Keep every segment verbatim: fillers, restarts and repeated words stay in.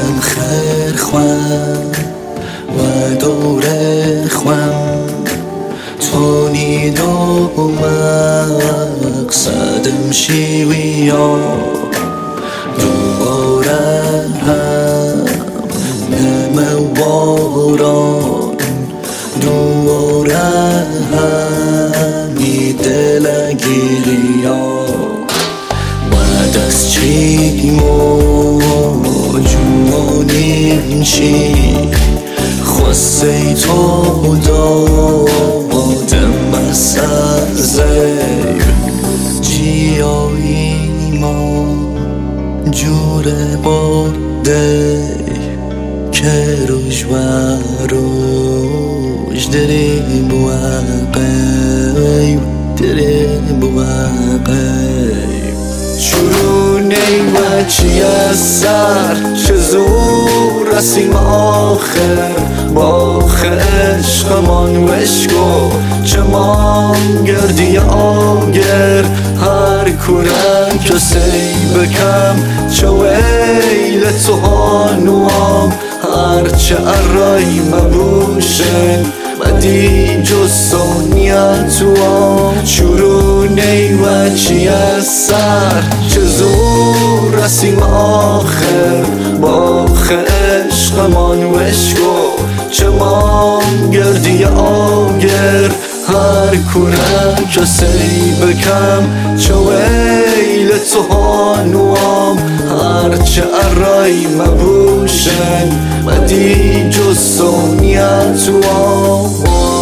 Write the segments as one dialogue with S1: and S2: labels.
S1: دم خیر خوام و دور خوام تو نیدو مقصدم شیوی ها دوباره هم نمواران دوباره همی دلگیری ها و دست چیم و جوانیم چی خواسته تو دادم از زیر جیایی ما جور باده که روش و روش دریم و قیب دریم و قیب چرونه و چی از سر چه زور رسیم آخر باخ عشقمان وشکو چه مان گردی آگر هر کورن کسی بکم چه ویل تو هانوام هرچه ارای مبوشن بدی جز سونیتوام چرونه و چی از سر چه زور رسیم آخر باخ عشقمان وشکو چه مان گردی آگر هر کورن کسی بکم چه ویل تو هانوام هرچه ارای مبوشن بدی جز سونیتوام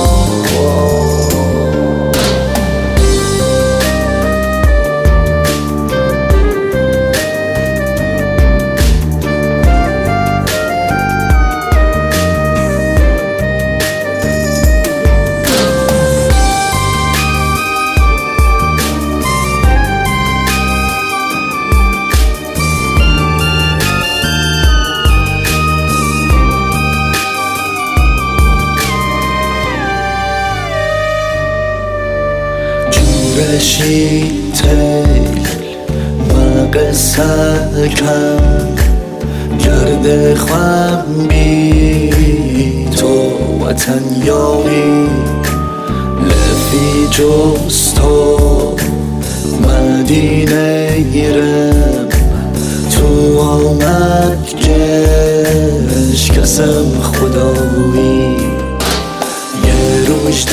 S1: رشی تیل و قصه کم گرد خوام بی تو وطن یاری لفی جز تو مدینه ایرم تو آمد گش کسم خدایی یه روش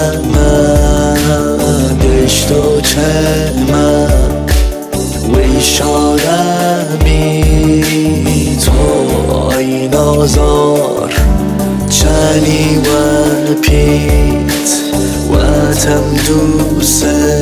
S1: دمدش تو چمه وی شادمی تو آی نازار چنی و پیت و تم دوست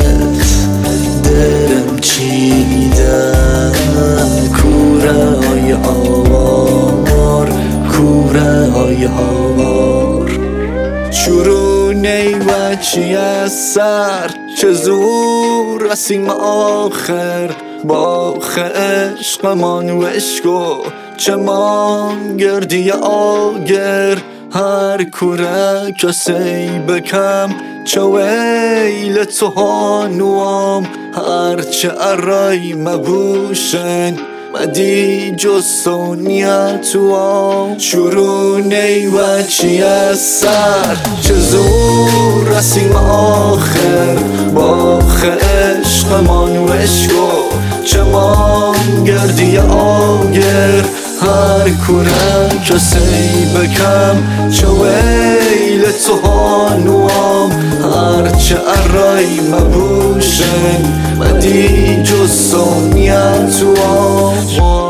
S1: درم چیدم کوره های آوار کوره های آوار چرونه و چی از سر چه زور رسیم آخر باخ عشقمان وشکو چه مان گردی آگر هر کوره کسی بکم چه ویل تو هانوام هرچه ارای مبوشن بدی جز سونیتوام چرونه و چی از سر چه زور رسیم آخر باخ عشقمان وشکو چه مان گردی آگر هر کوره کسی بکم چه ویل تو هانوام هرچه ارای مبوشن بدی جز سونیتوام